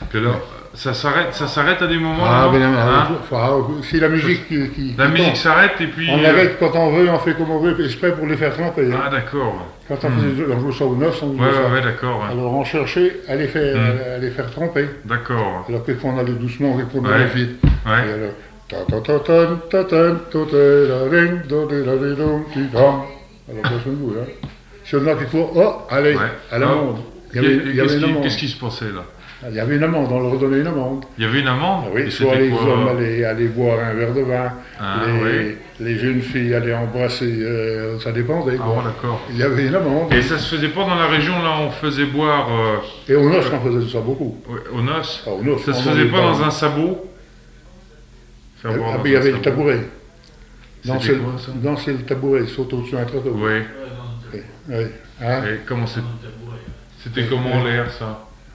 Puis alors, ça s'arrête à des moments Ah, là, ben non, hein? c'est la musique qui La musique tombe. s'arrête et puis... On arrête quand on veut, on fait comme on veut, exprès pour les faire tremper. Hein. Ah d'accord. Quand on jouait ça au noces, on Ouais, jouait ça. ouais, d'accord. Ouais. Alors on cherchait à les faire tremper. D'accord. Alors quelquefois on allait doucement, quelquefois on allait vite. Ouais. Et alors, alors ça sonne beau, hein. Si on a quelquefois, oh, allez, Ouais. à l'amende. Il y avait une amende. Qu'est-ce qui se passait là? Il y avait une amende, on leur redonnait une amende. Il y avait une amende? Ah oui, Et soit c'était les quoi? hommes allaient boire un verre de vin, Ah, les jeunes filles allaient embrasser, ça dépendait. Ah, Quoi. d'accord. Il y avait une amende. Et ça se faisait pas dans la région là, on faisait boire... Et aux noces, on faisait ça beaucoup. aux noces? Ah, aux noces, Ça se on faisait allait pas dans un sabot? Faire boire dans il y un avait le sabot. tabouret. C'était quoi ça? Danser le tabouret, sauter au-dessus d'un trottoir. Oui. Oui. Hein? Et comment c'était comment l'air ça?